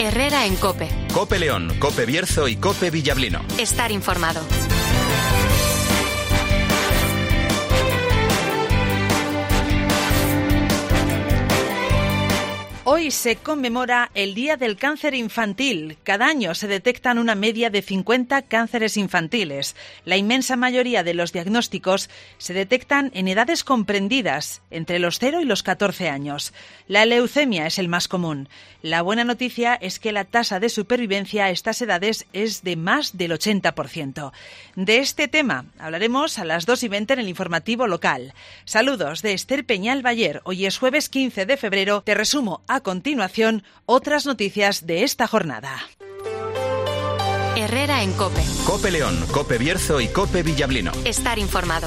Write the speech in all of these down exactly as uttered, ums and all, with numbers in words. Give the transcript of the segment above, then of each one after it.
Herrera en COPE. COPE León, COPE Bierzo y COPE Villablino. Estar informado. Hoy se conmemora el Día del Cáncer Infantil. Cada año se detectan una media de cincuenta cánceres infantiles. La inmensa mayoría de los diagnósticos se detectan en edades comprendidas entre los cero y los catorce años. La leucemia es el más común. La buena noticia es que la tasa de supervivencia a estas edades es de más del ochenta por ciento. De este tema hablaremos a las dos y veinte en el informativo local. Saludos de Esther Peñal Bayer. Hoy es jueves quince de febrero. Te resumo a continuación otras noticias de esta jornada. Herrera en COPE. COPE León, COPE Bierzo y COPE Villablino. Estar informado.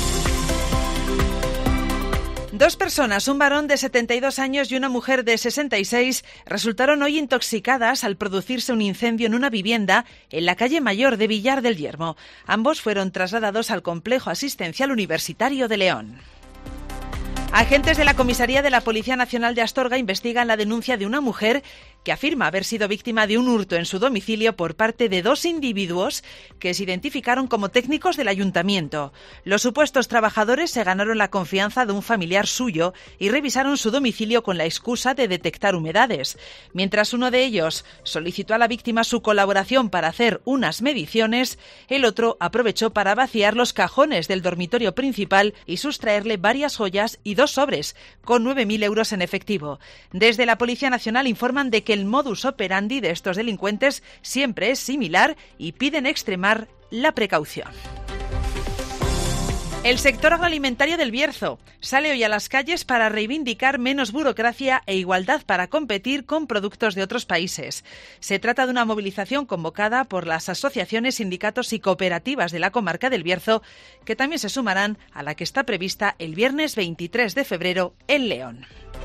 Dos personas, un varón de setenta y dos años y una mujer de sesenta y seis, resultaron hoy intoxicadas al producirse un incendio en una vivienda en la calle Mayor de Villar del Yermo. Ambos fueron trasladados al Complejo Asistencial Universitario de León. Agentes de la Comisaría de la Policía Nacional de Astorga investigan la denuncia de una mujer que afirma haber sido víctima de un hurto en su domicilio por parte de dos individuos que se identificaron como técnicos del ayuntamiento. Los supuestos trabajadores se ganaron la confianza de un familiar suyo y revisaron su domicilio con la excusa de detectar humedades. Mientras uno de ellos solicitó a la víctima su colaboración para hacer unas mediciones, el otro aprovechó para vaciar los cajones del dormitorio principal y sustraerle varias joyas y dos sobres, con nueve mil euros en efectivo. Desde la Policía Nacional informan de que el modus operandi de estos delincuentes siempre es similar y piden extremar la precaución. El sector agroalimentario del Bierzo sale hoy a las calles para reivindicar menos burocracia e igualdad para competir con productos de otros países. Se trata de una movilización convocada por las asociaciones, sindicatos y cooperativas de la comarca del Bierzo, que también se sumarán a la que está prevista el viernes veintitrés de febrero en León.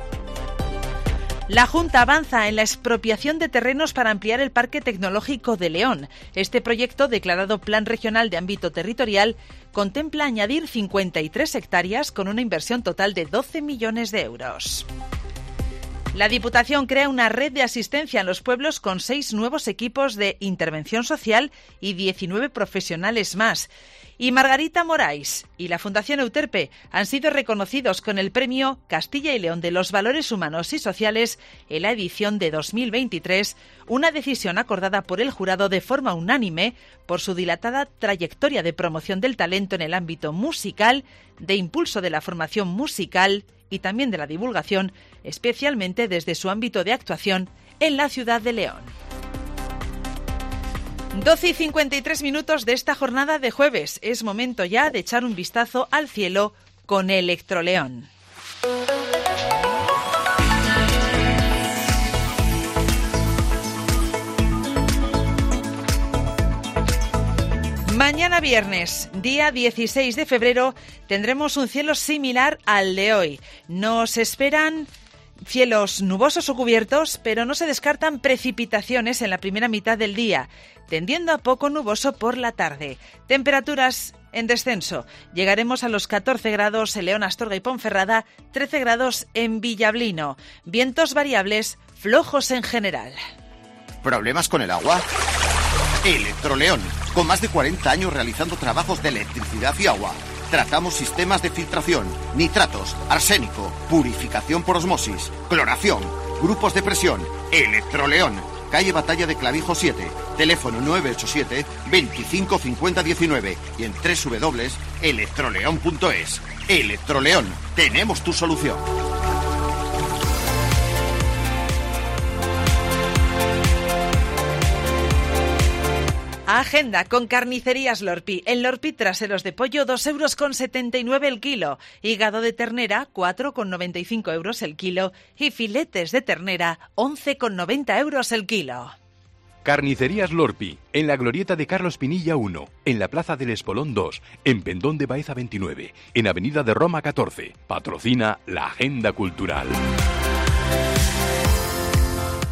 La Junta avanza en la expropiación de terrenos para ampliar el Parque Tecnológico de León. Este proyecto, declarado Plan Regional de Ámbito Territorial, contempla añadir cincuenta y tres hectáreas con una inversión total de doce millones de euros. La Diputación crea una red de asistencia en los pueblos con seis nuevos equipos de intervención social y diecinueve profesionales más. Y Margarita Morais y la Fundación Euterpe han sido reconocidos con el premio Castilla y León de los Valores Humanos y Sociales en la edición de dos mil veintitrés, una decisión acordada por el jurado de forma unánime por su dilatada trayectoria de promoción del talento en el ámbito musical, de impulso de la formación musical y también de la divulgación, especialmente desde su ámbito de actuación en la ciudad de León. doce y cincuenta y tres minutos de esta jornada de jueves. Es momento ya de echar un vistazo al cielo con Electroleón. Mañana viernes, día dieciséis de febrero, tendremos un cielo similar al de hoy. Nos esperan cielos nubosos o cubiertos, pero no se descartan precipitaciones en la primera mitad del día, tendiendo a poco nuboso por la tarde. Temperaturas en descenso. Llegaremos a los catorce grados en León, Astorga y Ponferrada, trece grados en Villablino. Vientos variables, flojos en general. ¿Problemas con el agua? Electroleón, con más de cuarenta años realizando trabajos de electricidad y agua. Tratamos sistemas de filtración, nitratos, arsénico, purificación por osmosis, cloración, grupos de presión. Electroleón, calle Batalla de Clavijo siete, teléfono nueve ocho siete, veinticinco cincuenta diecinueve y en doble u doble u doble u punto electroleón punto es. Electroleón, tenemos tu solución. Agenda con Carnicerías Lorpi. En Lorpi, traseros de pollo, dos euros con setenta y nueve el kilo. Hígado de ternera, cuatro con noventa y cinco euros el kilo. Y filetes de ternera, once con noventa euros el kilo. Carnicerías Lorpi, en la glorieta de Carlos Pinilla uno, en la Plaza del Espolón dos, en Pendón de Baeza veintinueve, en Avenida de Roma catorce. Patrocina la Agenda Cultural.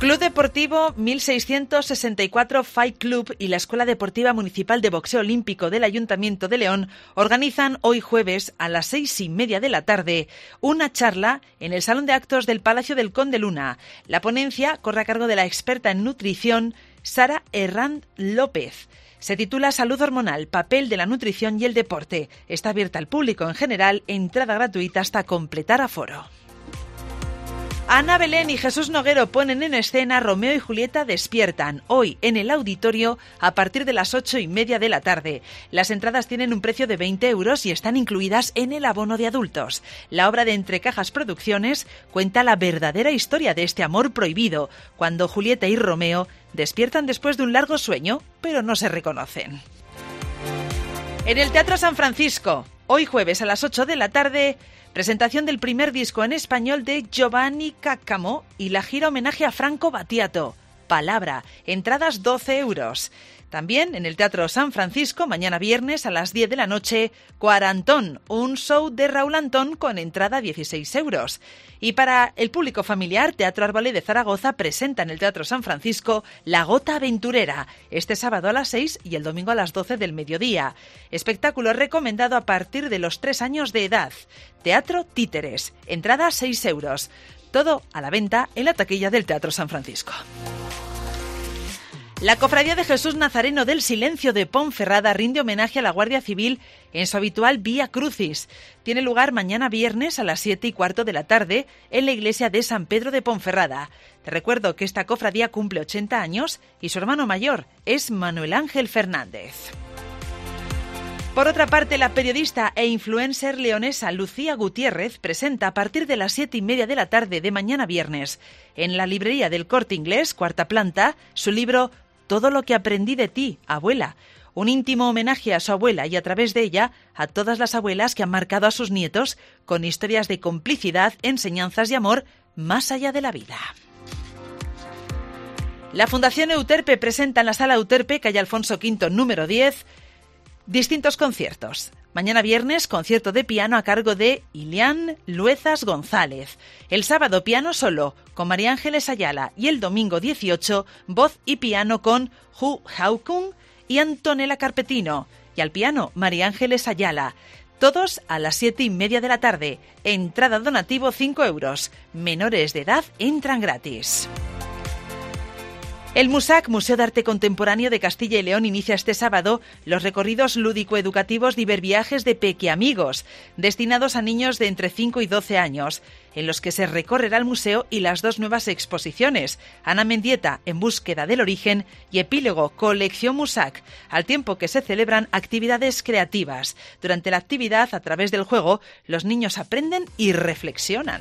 Club Deportivo mil seiscientos sesenta y cuatro Fight Club y la Escuela Deportiva Municipal de Boxeo Olímpico del Ayuntamiento de León organizan hoy jueves a las seis y media de la tarde una charla en el Salón de Actos del Palacio del Conde Luna. La ponencia corre a cargo de la experta en nutrición Sara Herrán López. Se titula Salud hormonal, papel de la nutrición y el deporte. Está abierta al público en general, entrada gratuita hasta completar aforo. Ana Belén y Jesús Noguero ponen en escena Romeo y Julieta despiertan, hoy en el auditorio a partir de las ocho y media de la tarde. Las entradas tienen un precio de veinte euros y están incluidas en el abono de adultos. La obra de Entrecajas Producciones cuenta la verdadera historia de este amor prohibido, cuando Julieta y Romeo despiertan después de un largo sueño, pero no se reconocen. En el Teatro San Francisco, hoy jueves a las ocho de la tarde, presentación del primer disco en español de Giovanni Caccamo y la gira homenaje a Franco Battiato. Palabra, entradas doce euros. También en el Teatro San Francisco, mañana viernes a las diez de la noche, Cuarantón, un show de Raúl Antón con entrada dieciséis euros. Y para el público familiar, Teatro Arbolé de Zaragoza presenta en el Teatro San Francisco La Gota Aventurera, este sábado a las seis y el domingo a las doce del mediodía. Espectáculo recomendado a partir de los tres años de edad. Teatro Títeres, entrada seis euros. Todo a la venta en la taquilla del Teatro San Francisco. La Cofradía de Jesús Nazareno del Silencio de Ponferrada rinde homenaje a la Guardia Civil en su habitual Vía Crucis. Tiene lugar mañana viernes a las siete y cuarto de la tarde en la iglesia de San Pedro de Ponferrada. Te recuerdo que esta cofradía cumple ochenta años y su hermano mayor es Manuel Ángel Fernández. Por otra parte, la periodista e influencer leonesa Lucía Gutiérrez presenta a partir de las siete y media de la tarde de mañana viernes en la librería del Corte Inglés, cuarta planta, su libro Todo lo que aprendí de ti, abuela. Un íntimo homenaje a su abuela y a través de ella a todas las abuelas que han marcado a sus nietos con historias de complicidad, enseñanzas y amor más allá de la vida. La Fundación Euterpe presenta en la Sala Euterpe, calle Alfonso quinto, número diez, distintos conciertos. Mañana viernes, concierto de piano a cargo de Ilián Luezas González. El sábado, piano solo con María Ángeles Ayala. Y el domingo dieciocho, voz y piano con Hu Haukung y Antonella Carpetino. Y al piano, María Ángeles Ayala. Todos a las siete y media de la tarde. Entrada donativo cinco euros. Menores de edad entran gratis. El MUSAC, Museo de Arte Contemporáneo de Castilla y León, inicia este sábado los recorridos lúdico-educativos de Iberviajes de Pequeamigos, destinados a niños de entre cinco y doce años, en los que se recorrerá el museo y las dos nuevas exposiciones, Ana Mendieta, En búsqueda del origen, y Epílogo, Colección MUSAC, al tiempo que se celebran actividades creativas. Durante la actividad, a través del juego, los niños aprenden y reflexionan.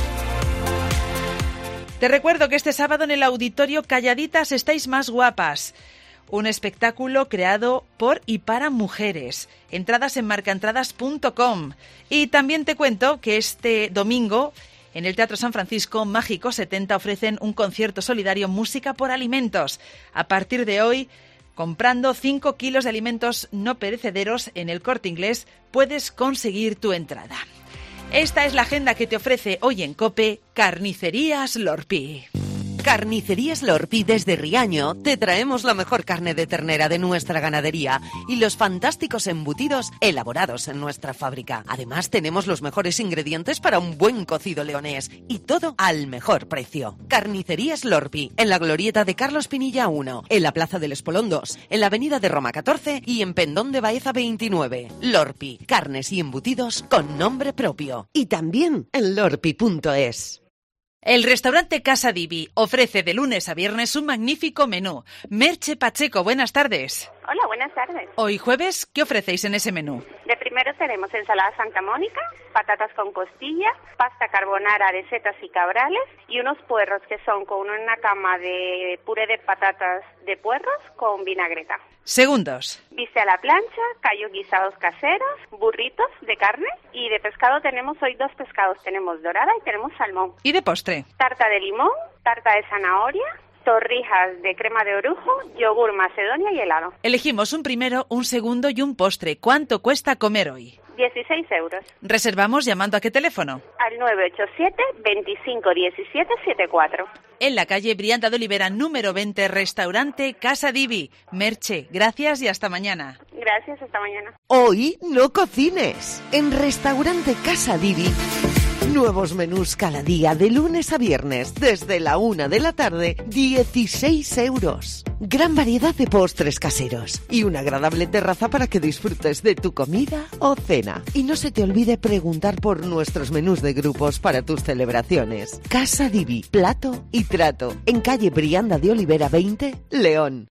Te recuerdo que este sábado en el auditorio Calladitas estáis más guapas. Un espectáculo creado por y para mujeres. Entradas en marcaentradas punto com. Y también te cuento que este domingo en el Teatro San Francisco Mágico setenta ofrecen un concierto solidario Música por Alimentos. A partir de hoy, comprando cinco kilos de alimentos no perecederos en el Corte Inglés, puedes conseguir tu entrada. Esta es la agenda que te ofrece hoy en COPE Carnicerías Lorpi. Carnicerías Lorpi desde Riaño te traemos la mejor carne de ternera de nuestra ganadería y los fantásticos embutidos elaborados en nuestra fábrica. Además tenemos los mejores ingredientes para un buen cocido leonés y todo al mejor precio. Carnicerías Lorpi en la glorieta de Carlos Pinilla uno, en la Plaza del Espolón dos, en la Avenida de Roma catorce y en Pendón de Baeza veintinueve. Lorpi, carnes y embutidos con nombre propio. Y también en lorpi punto es. El restaurante Casa Divi ofrece de lunes a viernes un magnífico menú. Merche Pacheco, buenas tardes. Hola, buenas tardes. Hoy jueves, ¿qué ofrecéis en ese menú? De primero tenemos ensalada Santa Mónica, patatas con costilla, pasta carbonara de setas y cabrales y unos puerros que son con una cama de puré de patatas de puerros con vinagreta. Segundos. Bistec a la plancha, callos guisados caseros, burritos de carne y de pescado tenemos hoy dos pescados, tenemos dorada y tenemos salmón. ¿Y de postre? Tarta de limón, tarta de zanahoria, torrijas de crema de orujo, yogur macedonia y helado. Elegimos un primero, un segundo y un postre. ¿Cuánto cuesta comer hoy? dieciséis euros. ¿Reservamos llamando a qué teléfono? Al nueve ocho siete, veinticinco diecisiete setenta y cuatro. En la calle Brianda de Olivera, número veinte, restaurante Casa Divi. Merche, gracias y hasta mañana. Gracias, hasta mañana. Hoy no cocines. En Restaurante Casa Divi, nuevos menús cada día de lunes a viernes desde la una de la tarde, dieciséis euros. Gran variedad de postres caseros y una agradable terraza para que disfrutes de tu comida o cena. Y no se te olvide preguntar por nuestros menús de grupos para tus celebraciones. Casa Divi, plato y trato. En calle Brianda de Olivera veinte, León.